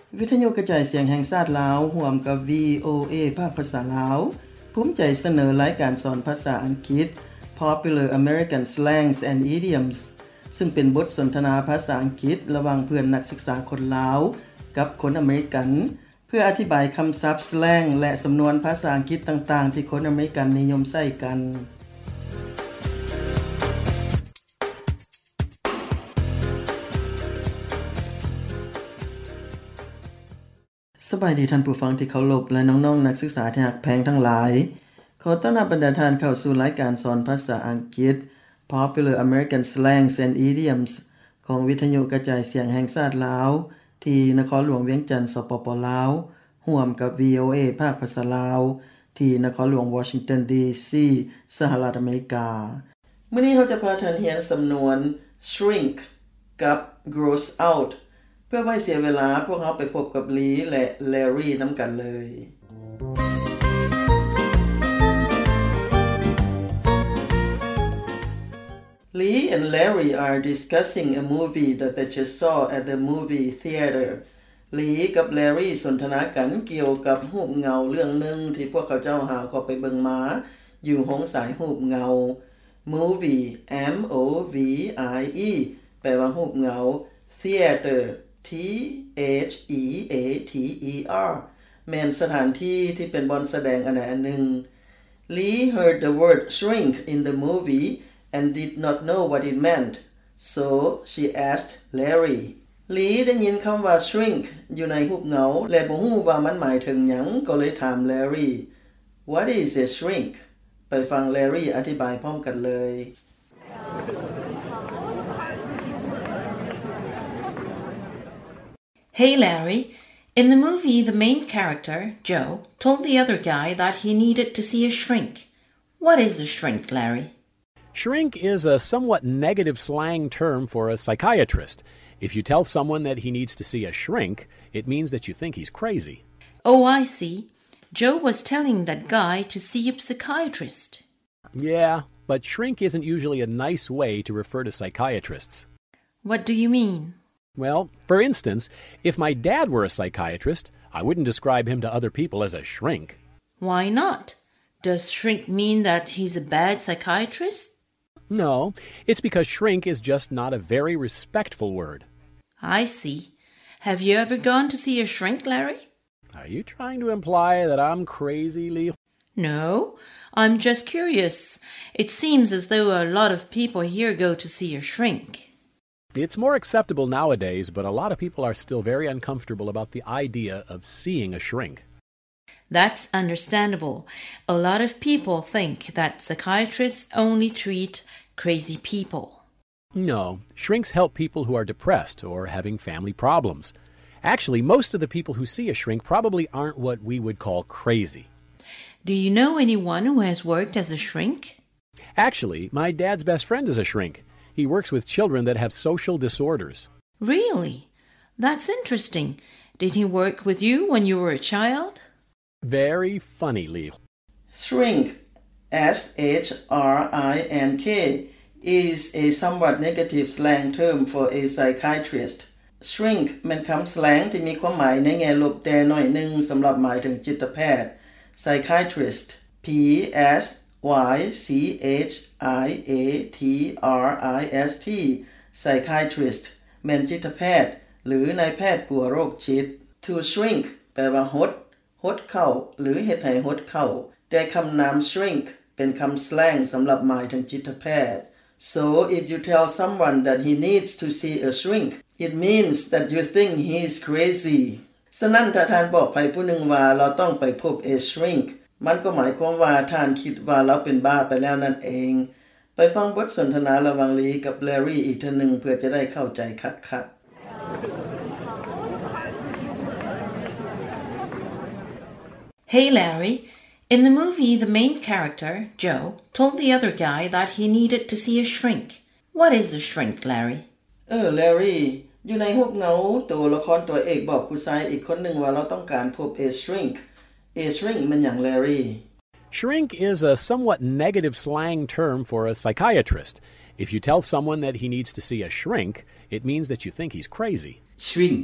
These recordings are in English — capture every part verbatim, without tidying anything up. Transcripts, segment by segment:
วิทยุกระจายเสียงแห่งชาติลาวร่วมกับ วี โอ เอ ภาคภาษาลาวภูมิใจเสนอรายการสอนภาษาอังกฤษ Popular American Slangs and Idioms ซึ่งเป็นบทสนทนาภาษาอังกฤษระหว่างเพื่อนนักศึกษาคนลาวกับคนอเมริกันเพื่ออธิบายคำศัพท์ slang และสำนวนภาษาอังกฤษต่างๆที่คนอเมริกันนิยมใช้กันสบายดีท่านผู้ฟังที่เคารพและน้องๆนักศึกษาที่รักแพงทั้งหลายขอต้อนรับบรรดาท่านเข้าสู่รายการสอนภาษาอังกฤษ Popular American Slangs and Idioms ของวิทยุกระจายเสียงแห่งชาติลาวที่นครหลวงเวียงจันทน์สปป.ลาวร่วมกับ วี โอ เอ ภาคภาษาลาวที่นครหลวงวอชิงตัน ดี ซี สหรัฐอเมริกามื้อนี้เราจะพาท่านเรียนสำนวน shrink กับ gross outเพื่อไว้เสียเวลาพวกเราไปพบกับลีและแลรี่นำกันเลย Lee and Larry are discussing a movie that they just saw at the movie theater. Lee กับ Larry สนทนากันเกี่ยวกับรูปเงาเรื่องนึงที่พวกเขาเจ้าหาก็ไปเบิ่งมาอยู่โรงฉายรูปเงา Movie M O V I E แปลว่ารูปเงา Theater T H E A T E R แม่นสถานที่ที่เป็นบอนแสดงอันใดอันหนึ่ง Lee heard the word shrink in the movie and did not know what it meant so she asked Larry Lee ได้ยินคำว่า shrink อยู่ในรูปเงาและบ่ฮู้ว่ามันหมายถึงหยังก็เลยถาม Larry What is a shrink ไปฟัง Larry อธิบายพร้อมกันเลย Hey Larry, in the movie the main character, Joe, told the other guy that he needed to see a shrink. What is a shrink, Larry? Shrink is a somewhat negative slang term for a psychiatrist. If you tell someone that he needs to see a shrink, it means that you think he's crazy. Oh, I see. Joe was telling that guy to see a psychiatrist. Yeah, but shrink isn't usually a nice way to refer to psychiatrists. What do you mean? Well, for instance, if my dad were a psychiatrist, I wouldn't describe him to other people as a shrink. Why not? Does shrink mean that he's a bad psychiatrist? No, it's because shrink is just not a very respectful word. I see. Have you ever gone to see a shrink, Larry? Are you trying to imply that I'm crazy, Lee? No, I'm just curious. It seems as though a lot of people here go to see a shrink.It's more acceptable nowadays, but a lot of people are still very uncomfortable about the idea of seeing a shrink. That's understandable. A lot of people think that psychiatrists only treat crazy people. No, shrinks help people who are depressed or having family problems. Actually, most of the people who see a shrink probably aren't what we would call crazy. Do you know anyone who has worked as a shrink? Actually, my dad's best friend is a shrink.He works with children that have social disorders. Really? That's interesting. Did he work with you when you were a child? Very funny, Lee. Shrink, S H R I N K, is a somewhat negative slang term for a psychiatrist. Shrink เป็นคำ slang ที่มีความหมายในแง่ลบแต่น้อยหนึ่งสำหรับหมายถึงจิตแพทย์ Psychiatrist, P S Y C H I A T R I S T Psychiatrist แม่นจิตแพทย์หรือนายแพทย์ปัวโรคจิต To shrink แปลว่าหดหดเข้าหรือเฮ็ดให้หดเข้าแต่คำนาม shrink เป็นคำ slang สำหรับหมายถึงจิตแพทย์ So if you tell someone that he needs to see a shrink it means that you think he is crazy ฉะนั้นถ้าท่านบอกใครผู้หนึ่งว่าเราต้องไปพบ a shrinkมันก็หมายความว่าท่านคิดว่าเราเป็นบ้าไปแล้วนั่นเองไปฟังบทสนทนาระหว่างลีกับแลรี่อีกเทื่อนึงเพื่อจะได้เข้าใจคักๆ Hey Larry, in the movie the main character, Joe, told the other guy that he needed to see a shrink. What is a shrink, Larry? เออ Larry อยู่ในรูปเงาตัวละครตัวเอกบอกผู้ชายอีกคนนึงว่าเราต้องการพบ a shrink.A shrink มันอย่าง Larry? Shrink is a somewhat negative slang term for a psychiatrist. If you tell someone that he needs to see a shrink, it means that you think he's crazy. Shrink,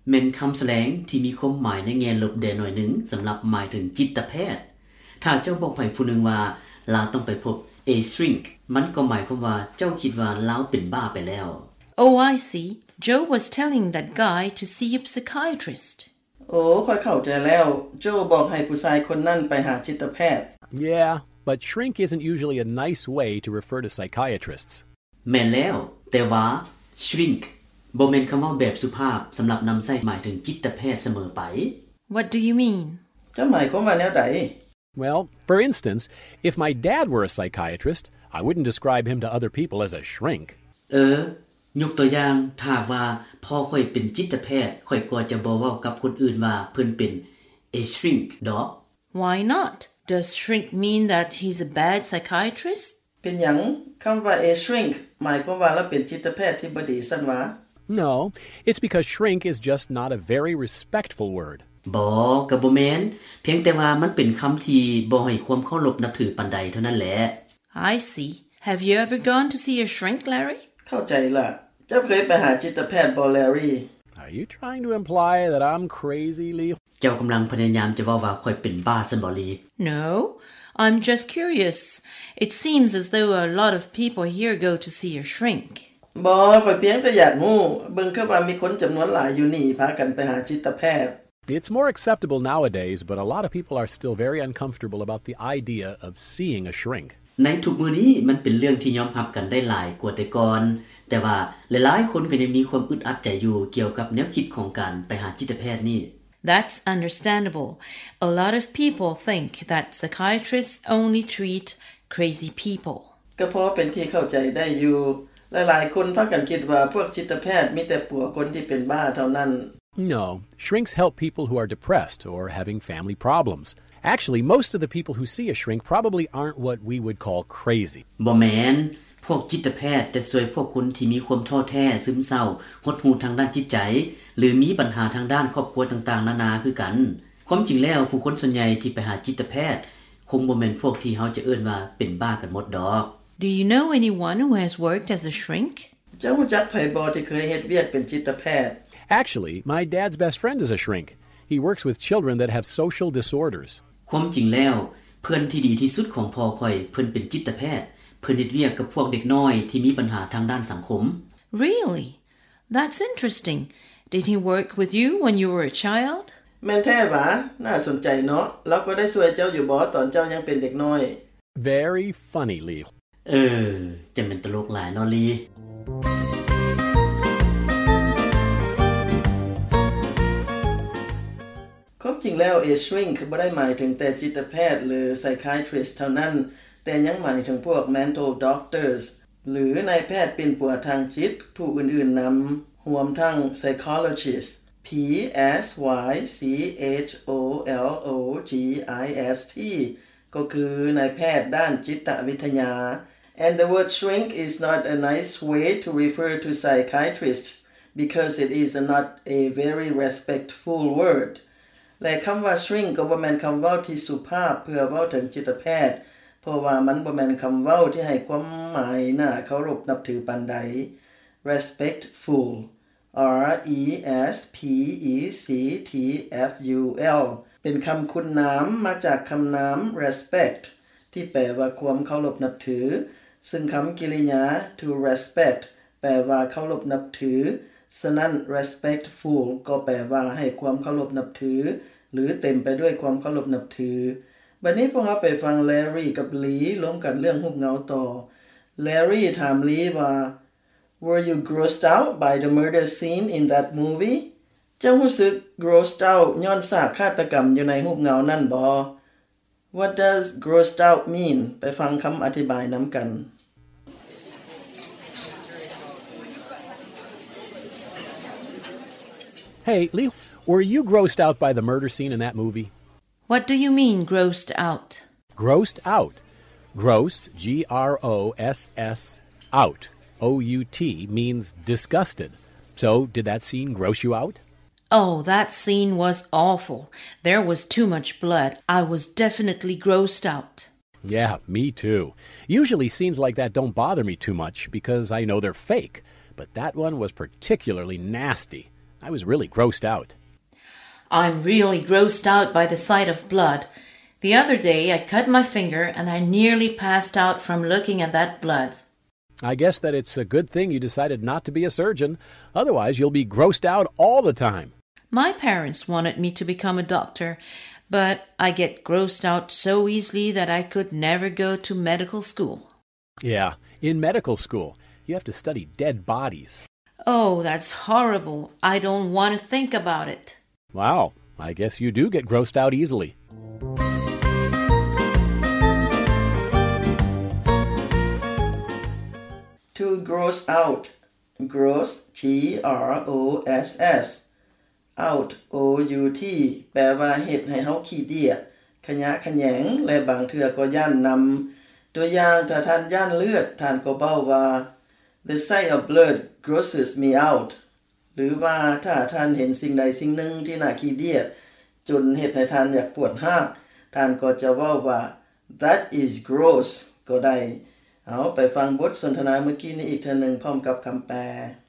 เป็นคำแสลงที่มีความหมายในแง่ลบแดหน่อยหนึ่งสำหรับหมายถึงจิตแพทย์ถ้าเจ้าบอกไผผู้หนึ่งว่าลาวต้องไปพบ a shrink มันก็หมายความว่าเจ้าคิดว่าลาวเป็นบ้าไปแล้ว Oh, I see. Joe was telling that guy to see a psychiatrist. โอ้ค่อยเข้าใจแล้วโจบอกให้ผู้ชายคนนั้นไปหาจิตแพทย์ Yeah, but shrink isn't usually a nice way to refer to psychiatrists. แม่นแล้วแต่ว่า shrink บ่แม่นคำเว้าแบบสุภาพสำหรับนำใช้หมายถึงจิตแพทย์เสมอไป What do you mean? จะหมายความว่าแนวใด Well, for instance, if my dad were a psychiatrist, I wouldn't describe him to other people as a shrink. เออยกตัวอย่างถ้าว่าพ่อข่อยเป็นจิตแพทย์ข่อยก็จะบ่เว้ากับคนอื่นว่าเพิ่นเป็น a shrink ดอก Why not? Does shrink mean that he's a bad psychiatrist? เป็นหยังคำว่า a shrink หมายความว่าเราเป็นจิตแพทย์ที่บ่ดีซั่นหวะ No, it's because shrink is just not a very respectful word. บ่ก็บ่แม่นเพียงแต่ว่ามันเป็นคำที่บ่ให้ความเคารพนับถือปานใดเท่านั้นแหละ I see. Have you ever gone to see a shrink, Larry? เข้าใจล่ะเจ้าเคยไปหาจิตแพทย์บ่ Larry Are you trying to imply that I'm crazy, Lee? เจ้ากำลังพยายามจะเว้าว่าข่อยเป็นบ้าซั่นบ่ลี No, I'm just curious. It seems as though a lot of people here go to see a shrink. บ่ข่อยเพียงแต่อยากรู้เบิ่งคือว่ามีคนจำนวนหลายอยู่นี่พากันไปหาจิตแพทย์ It's more acceptable nowadays, but a lot of people are still very uncomfortable about the idea of seeing a shrink. ในทุกมื้อนี้มันเป็นเรื่องที่ยอมรับกันได้หลายกว่าแต่ก่อนแต่ว่าหลายๆคนก็ยังมีความอึดอัดใจอยู่เกี่ยวกับแนวคิดของการไปหาจิตแพทย์นี่ That's understandable. A lot of people think that psychiatrists only treat crazy people. ก็เพราะเป็นที่เข้าใจได้อยู่หลายๆคนพากันคิดว่าพวกจิตแพทย์มีแต่ปัวคนที่เป็นบ้าเท่านั้น No, shrinks help people who are depressed or having family problems. Actually, most of the people who see a shrink probably aren't what we would call crazy. บ่แม่นพวกจิตแพทย์จะช่วยพวกคนที่มีความท้อแท้ซึมเศร้าหดหู่ทางด้านจิตใจหรือมีปัญหาทางด้านครอบครัวต่างๆนานาคือกันความจริงแล้วผู้คนส่วนใหญ่ที่ไปหาจิตแพทย์คงบ่แม่นพวกที่เฮาจะเอิ้นว่าเป็นบ้ากันหมดดอก Do you know anyone who has worked as a shrink? เจ้ารู้จักไผบ่ที่เคยเฮ็ดเวียกเป็นจิตแพทย์ Actually, my dad's best friend is a shrink. He works with children that have social disorders. ความจริงแล้วเพื่อนที่ดีที่สุดของพ่อข่อยเพิ่นเป็นจิตแพทย์เพิ่นเฮ็ดเวียกกับพวกเด็กน้อยที่มีปัญหาทางด้านสังคม Really? That's interesting. Did he work with you when you were a child? แม่นแท้หวะน่าสนใจเนาะแล้วก็ได้ช่วยเจ้าอยู่บ่ตอนเจ้ายังเป็นเด็กน้อย Very funny, Lee. เออจะเป็นตลกหลายเนาะลีความจริงแล้ว a shrink บ่ได้หมายถึงแต่จิตแพทย์หรือ psychiatrist เท่านั้นแต่ยังหมายถึงพวก mental doctors หรือนายแพทย์เป็นปัวทางจิตผู้อื่นๆนำรวมทั้ง psychologist P S Y C H O L O G I S T ก็คือนายแพทย์ด้านจิตวิทยา and the word shrink is not a nice way to refer to psychiatrists because it is not a very respectful word และคำว่า shrink ก็บ่แม่นคำเว้าที่สุภาพเพื่อเว้าถึงจิตแพทย์เพราะว่ามันบ่แม่นคำเว้าที่ให้ความหมายน่าเคารพนับถือปานใด respectful R E S P E C T F U L เป็นคำคุณนามมาจากคำนาม respect ที่แปลว่าความเคารพนับถือซึ่งคำกริยา to respect แปลว่าเคารพนับถือฉะนั้น respectful ก็แปลว่าให้ความเคารพนับถือหรือเต็มไปด้วยความเคารพนับถือบัดนี้พวกเราไปฟัง Larry กับ Lee ร่วมกันเรื่องรูปเงาต่อ Larry ถาม Lee ว่า Were you grossed out by the murder scene in that movie เจ้ารู้สึก grossed out ย้อนซากฆาตกรรมอยู่ในรูปเงานั่นบ่ What does grossed out mean ไปฟังคำอธิบายนำกัน Hey, Lee, were you grossed out by the murder scene in that movie? What do you mean, grossed out? Grossed out. Gross, G R O S S, out, O U T, means disgusted. So, did that scene gross you out? Oh, that scene was awful. There was too much blood. I was definitely grossed out. Yeah, me too. Usually scenes like that don't bother me too much because I know they're fake. But that one was particularly nasty. I was really grossed out. I'm really grossed out by the sight of blood. The other day I cut my finger and I nearly passed out from looking at that blood. I guess that it's a good thing you decided not to be a surgeon. Otherwise, you'll be grossed out all the time. My parents wanted me to become a doctor, but I get grossed out so easily that I could never go to medical school. Yeah, in medical school, you have to study dead bodies. Oh, that's horrible. I don't want to think about it. Wow, I guess you do get grossed out easily. To gross out. Gross, G R O S S. Out, O U T แปลว่าเฮ็ดให้เฮาขี้เดียดขยะแขยงและบางเทื่อก็ย้านนำตัวอย่างถ้าท่านย้านเลือดท่านก็เบ้าว่า The sight of blood grosses me out หรือว่าถ้าท่านเห็นสิ่งใดสิ่งหนึ่งที่น่าขี้เดียดจนเฮ็ดให้ท่านอยากปวดห้ากท่านก็จะเว้าว่า That is gross ก็ได้เอาไปฟังบทสนทนาเมื่อกี้นี้อีกเทื่อนึงพร้อมกับคำแปล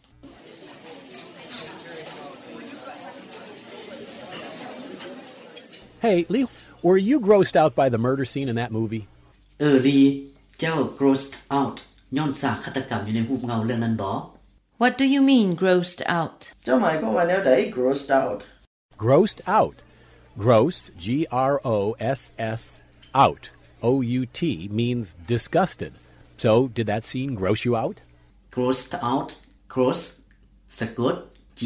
Hey, Lee, were you grossed out by the murder scene in that movie? เออลีเจ้า grossed out ย้อนซากฆาตกรรมอยู่ในรูปเงาเรื่องนั้นบ่ What do you mean, grossed out? เจ้าหมายความว่าแนวใด grossed out Grossed out. Gross, G R O S S, out, O U T, means disgusted. So, did that scene gross you out? grossed out gross สะกด G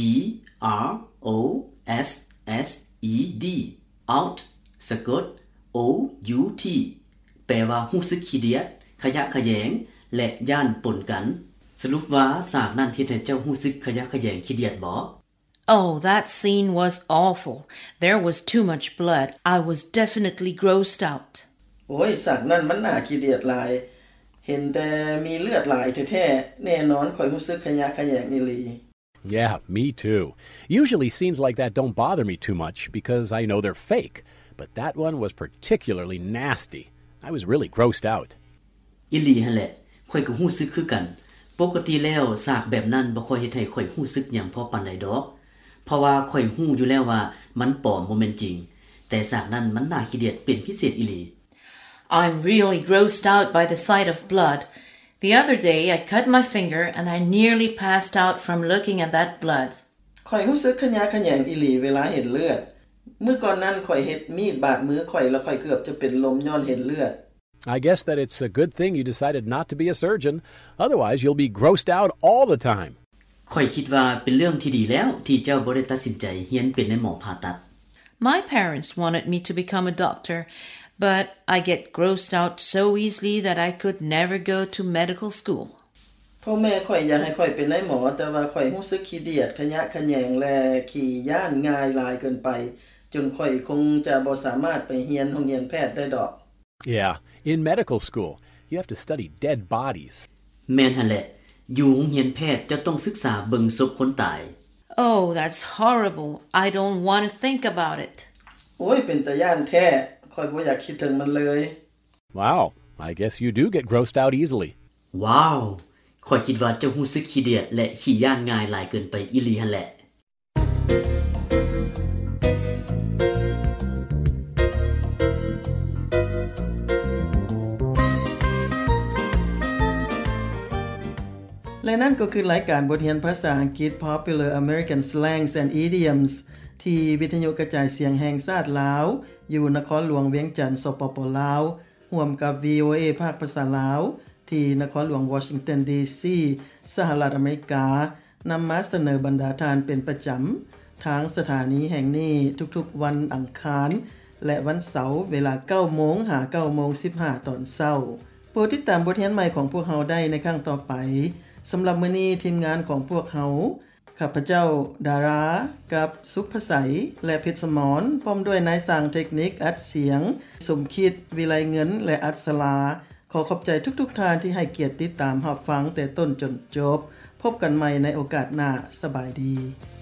R O S S E D out สะกด O U T แปลว่ารู้สึกขี้เดียดขยะแขยงและย่านปนกันสรุปว่าสากนั้นเฮ็ดให้เจ้ารู้สึกขยะแขยงขี้เดียดบ่ Oh, that scene was awful. There was too much blood. I was definitely grossed out. โอ้ยสักนั้นมันน่าขี้เดียดหลายเห็นแต่มีเลือดหลายแท้ๆแน่นอนข่อยรู้สึกขยะแขยงอีหลี Yeah, me too. Usually scenes like that don't bother me too much because I know they're fake. But that one was particularly nasty. I was really grossed out. อีหลีหั่นแหละข่อยก็รู้สึกคือกันปกติแล้วสากแบบนั้นบ่ค่อยเฮ็ดให้ข่อยรู้สึกหยังพอปานใดดอกเพราะว่าข่อยรู้อยู่แล้วว่ามันปลอมบ่แม่นจริงแต่สากนั้นมันน่าขี้เดียดเป็นพิเศษอีหลี I'm really grossed out by the sight of blood. The other day I cut my finger and I nearly passed out from looking at that blood. ข่อยรู้สึกขยะแขยงอีหลีเวลาเห็นเลือดเมื่อก่อนนั้นข่อยเฮ็ดมีดบาดมือข่อยแล้วข่อยเกือบจะเป็นลมย้อนเห็นเลือด I guess that it's a good thing you decided not to be a surgeon. Otherwise, you'll be grossed out all the time. ข่อยคิดว่าเป็นเรื่องที่ดีแล้วที่เจ้าบ่ได้ตัดสินใจเรียนเป็นในหมอผ่าตัด My parents wanted me to become a doctor, but I get grossed out so easily that I could never go to medical school. พ่อแม่ข่อยอยากให้ข่อยเป็นนายหมอแต่ว่าข่อยรู้สึกขี้เดียดขยะแขยงและขี้ย้านง่ายหลายเกินไปจนข่อยคงจะบ่สามารถไปเรียนโรงเรียนแพทย์ได้ดอก Yeah, in medical school, you have to study dead bodies. แม่นหั่นแหละอยู่โรงเรียนแพทย์จะต้องศึกษาเบิ่งศพคนตาย Oh, that's horrible. I don't want to think about it. โอ้ยเป็นตาย้านแท้ข่อยบ่อยากคิดถึงมันเลย Wow, I guess you do get grossed out easily. ว้าวข่อยคิดว่าเจ้ารู้สึกขี้เดียดและขี้ย้านง่ายหลายเกินไปอีหลีหั่นแหละและนั่นก็คือรายการบทเรียนภาษาอังกฤษ Popular American Slangs and Idioms ที่วิทยุกระจายเสียงแห่งชาติลาวอยู่นครหลวงเวียงจันทน์สปป.ลาวร่วมกับ วี โอ เอ ภาคภาษาลาวที่นครหลวงวอชิงตันดีซีสหรัฐอเมริกานำมาเสนอบรรดาทานเป็นประจำทางสถานีแห่งนี้ทุกๆวันอังคารและวันเสาร์เวลา เก้าโมง หา เก้าโมงสิบห้า ตอนเช้าโปรดติดตามบทเรียนใหม่ของพวกเราได้ในครั้งต่อไปสำหรับมื้อนี้ทีมงานของพวกเราข้าพเจ้าดารากับสุขภาษัยและเพชรสมรพร้อมด้วยนายสร้างเทคนิคอัดเสียงสมคิดวิไลเงินและอัศราขอขอบใจทุกๆท่านที่ให้เกียรติติดตามรับฟังแต่ต้นจนจบพบกันใหม่ในโอกาสหน้าสบายดี